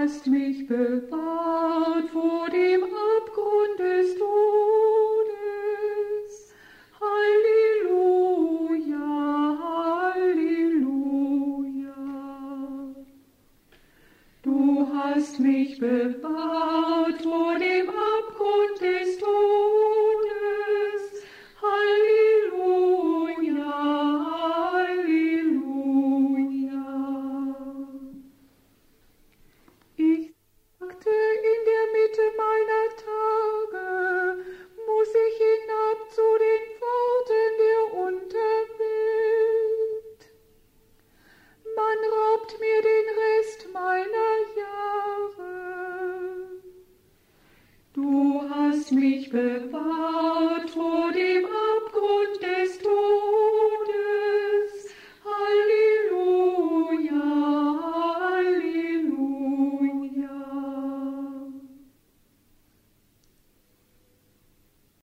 hast mich bewahrt vor dem Abgrund des Todes. Halleluja, Halleluja. Du hast mich bewahrt vor dem Abgrund